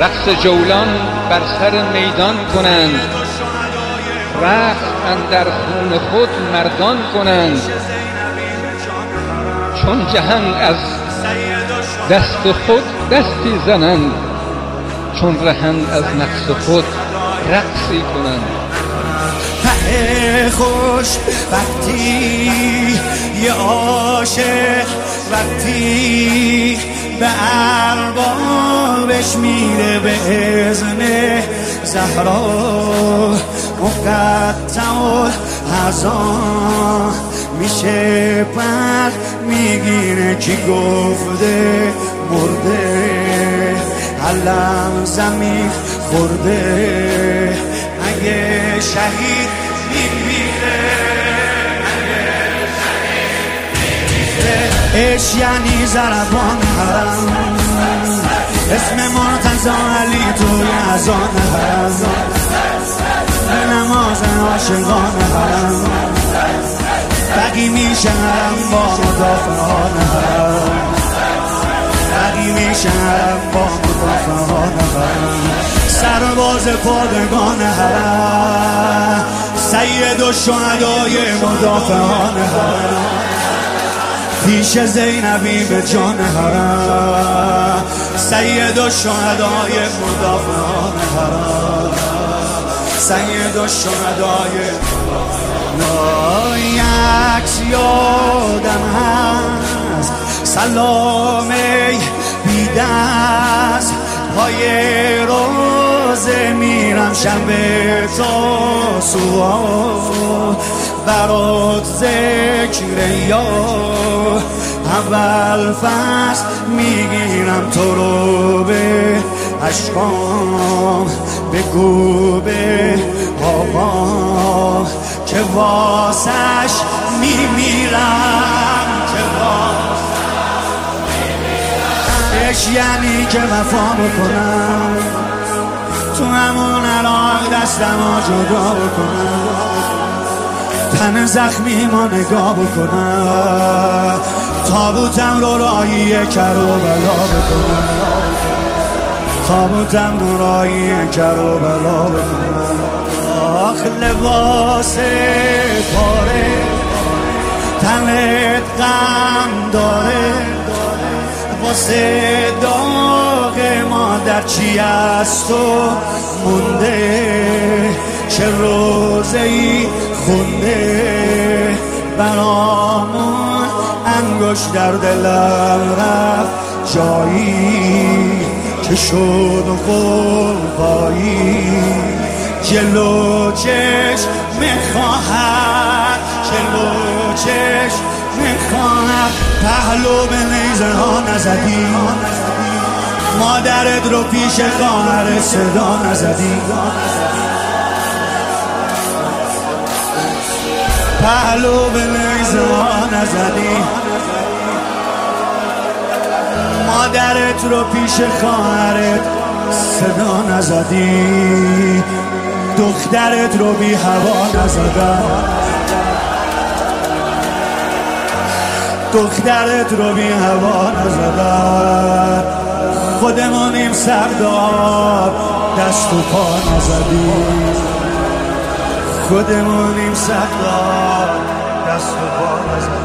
رقص جولان بر سر میدان کنند، رقص اندر خون خود مردان کنند. چون جهان از دست خود دستی زنند، چون رهند از نفس خود رقصی کنند. خوش وقتی یه عاشق وقتی به اربابش میره به اذن زهرا، مقطع الحزان میشه پر میگیره کی گفته مرده، علم زمین خورده اگه شهید میمیره. عشق یعنی ضربان حرم، اسم مرتضی علی توی اذان حرم، به نماز عاشقان حرم بقی میشه حرم با مدافعان حرم، بقی میشه حرم با مدافعان حرم. سرباز پادگان حرم، سید و شهدای مدافعان حرم، پیش زینبی به جان حرم، سید و شهدای مدافعان حرم، سید و شهدای. یک یادم هست سلامه بیدست پای روزه میرم شنبه تا سوار، برات ذکر یا اول فصل میگیرم تو رو به عشقام، بگو به آقا که واسش میمیرم، که واسش میمیرم. عشق یعنی که وفا بکنم، تو همون عراق دستمو جدا بکنم، تن زخمی ما نگاه بکنم، تابوتم رو راهی کربلا بکنم، تابوتم رو راهی کربلا بکنم. آخ لباس پاره تنت غم داره، واسه داغ مادر چی از تو مونده، چه روزه‌ای خونده برامون انگشت در دلم رفت جایی که شد قربایی، جلو چشم میخواهد، جلو چشم میخواهد. پهلو به نیزه ها نزدی، مادرت رو پیش خواهر صدا نزدی، پهلو به نیزه ها نزدی، مادرت رو پیش خواهرت صدا نزدی، دخترت رو بی هوا نزدن، دخترت رو بی هوا نزدن. خودمونیم سردار دست و پا نزدی، خودمونیم سردار دست و پا نزدی.